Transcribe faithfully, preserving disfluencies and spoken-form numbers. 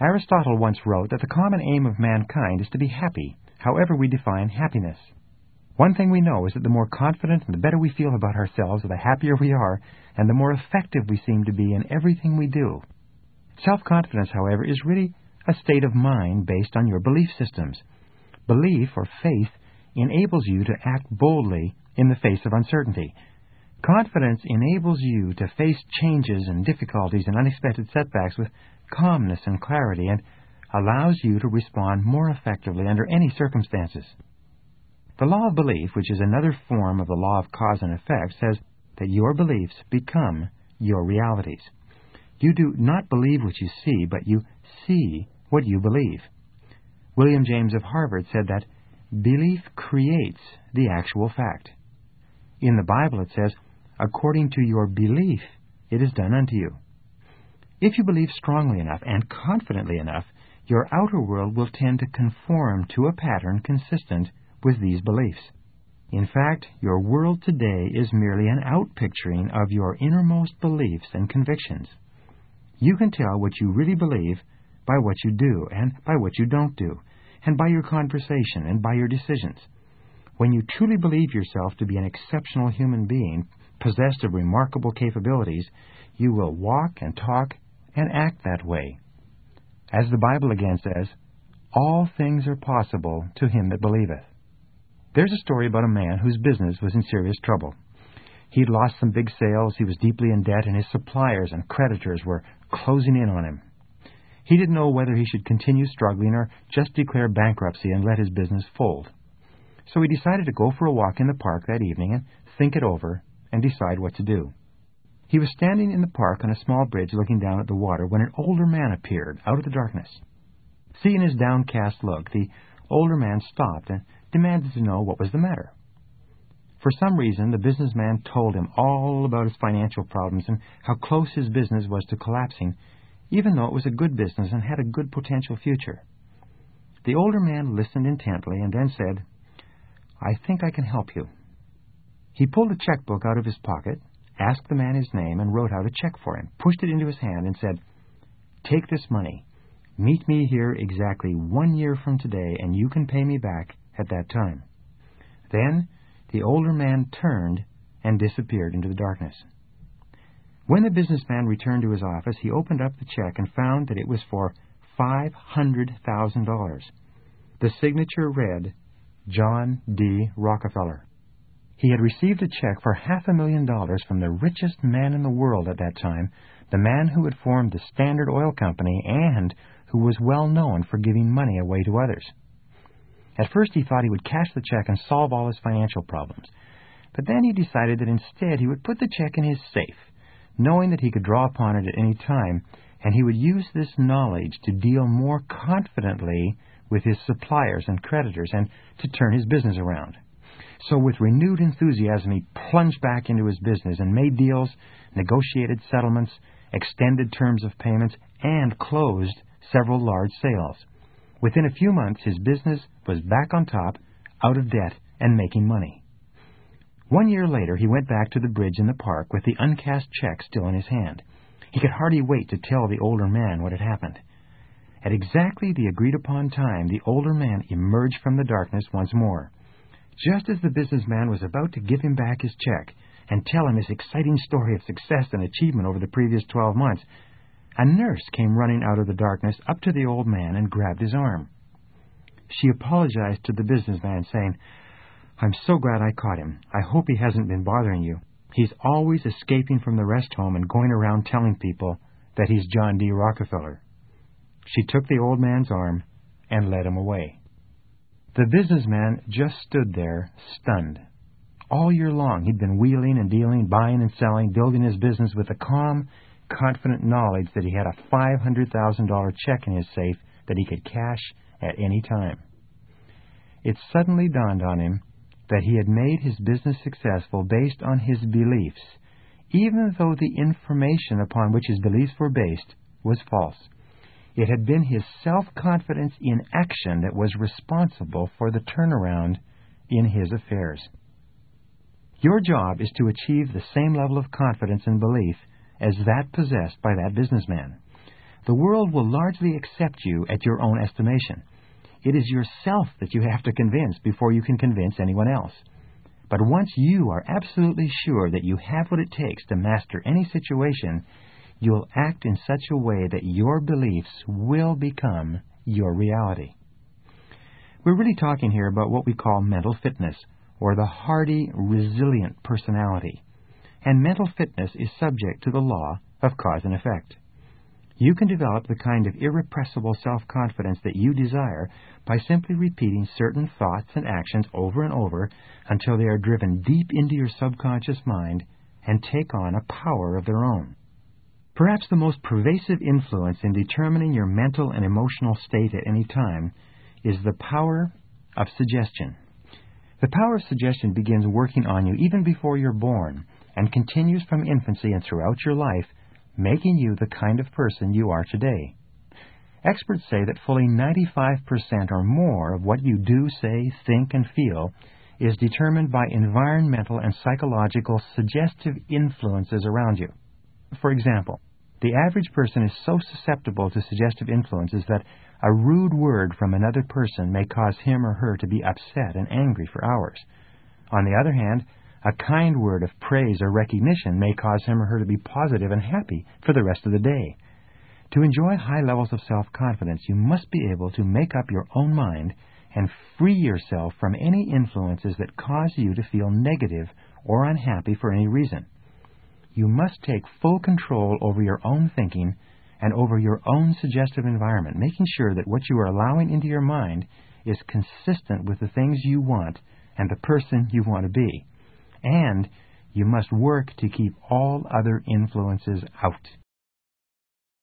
Aristotle once wrote that the common aim of mankind is to be happy, however we define happiness. One thing we know is that the more confident and the better we feel about ourselves, the happier we are, and the more effective we seem to be in everything we do. Self-confidence, however, is really a state of mind based on your belief systems. Belief, or faith, enables you to act boldly in the face of uncertainty. Confidence enables you to face changes and difficulties and unexpected setbacks with calmness and clarity, and allows you to respond more effectively under any circumstances. The law of belief, which is another form of the law of cause and effect, says that your beliefs become your realities. You do not believe what you see, but you see what you believe. William James of Harvard said that belief creates the actual fact. In the Bible it says, according to your belief, it is done unto you. If you believe strongly enough and confidently enough, your outer world will tend to conform to a pattern consistent with these beliefs. In fact, your world today is merely an outpicturing of your innermost beliefs and convictions. You can tell what you really believe by what you do and by what you don't do, and by your conversation and by your decisions. When you truly believe yourself to be an exceptional human being, possessed of remarkable capabilities, you will walk and talk and act that way. As the Bible again says, all things are possible to him that believeth. There's a story about a man whose business was in serious trouble. He'd lost some big sales, he was deeply in debt, and his suppliers and creditors were closing in on him. He didn't know whether he should continue struggling or just declare bankruptcy and let his business fold. So he decided to go for a walk in the park that evening and think it over and decide what to do. He was standing in the park on a small bridge looking down at the water when an older man appeared out of the darkness. Seeing his downcast look, the older man stopped and demanded to know what was the matter. For some reason, the businessman told him all about his financial problems and how close his business was to collapsing, even though it was a good business and had a good potential future. The older man listened intently and then said, I think I can help you. He pulled a checkbook out of his pocket, asked the man his name, and wrote out a check for him, pushed it into his hand, and said, Take this money. Meet me here exactly one year from today, and you can pay me back at that time. Then the older man turned and disappeared into the darkness. When the businessman returned to his office, he opened up the check and found that it was for five hundred thousand dollars. The signature read, John D. Rockefeller. He had received a check for half a million dollars from the richest man in the world at that time, the man who had formed the Standard Oil Company and who was well known for giving money away to others. At first he thought he would cash the check and solve all his financial problems, but then he decided that instead he would put the check in his safe, knowing that he could draw upon it at any time, and he would use this knowledge to deal more confidently with his suppliers and creditors and to turn his business around. So with renewed enthusiasm, he plunged back into his business and made deals, negotiated settlements, extended terms of payments, and closed several large sales. Within a few months, his business was back on top, out of debt, and making money. One year later, he went back to the bridge in the park with the uncashed check still in his hand. He could hardly wait to tell the older man what had happened. At exactly the agreed-upon time, the older man emerged from the darkness once more. Just as the businessman was about to give him back his check and tell him his exciting story of success and achievement over the previous twelve months, a nurse came running out of the darkness up to the old man and grabbed his arm. She apologized to the businessman, saying, I'm so glad I caught him. I hope he hasn't been bothering you. He's always escaping from the rest home and going around telling people that he's John D. Rockefeller. She took the old man's arm and led him away. The businessman just stood there, stunned. All year long he'd been wheeling and dealing, buying and selling, building his business with the calm, confident knowledge that he had a five hundred thousand dollars check in his safe that he could cash at any time. It suddenly dawned on him that he had made his business successful based on his beliefs, even though the information upon which his beliefs were based was false. It had been his self-confidence in action that was responsible for the turnaround in his affairs. Your job is to achieve the same level of confidence and belief as that possessed by that businessman. the world will largely accept you at your own estimation. It is yourself that you have to convince before you can convince anyone else. But once you are absolutely sure that you have what it takes to master any situation, you'll act in such a way that your beliefs will become your reality. We're really talking here about what we call mental fitness, or the hardy, resilient personality. And mental fitness is subject to the law of cause and effect. You can develop the kind of irrepressible self-confidence that you desire by simply repeating certain thoughts and actions over and over until they are driven deep into your subconscious mind and take on a power of their own. Perhaps the most pervasive influence in determining your mental and emotional state at any time is the power of suggestion. The power of suggestion begins working on you even before you're born and continues from infancy and throughout your life, making you the kind of person you are today. Experts say that fully ninety-five percent or more of what you do, say, think, and feel is determined by environmental and psychological suggestive influences around you. For example, the average person is so susceptible to suggestive influences that a rude word from another person may cause him or her to be upset and angry for hours. On the other hand, a kind word of praise or recognition may cause him or her to be positive and happy for the rest of the day. To enjoy high levels of self-confidence, you must be able to make up your own mind and free yourself from any influences that cause you to feel negative or unhappy for any reason. You must take full control over your own thinking and over your own suggestive environment, making sure that what you are allowing into your mind is consistent with the things you want and the person you want to be. And you must work to keep all other influences out.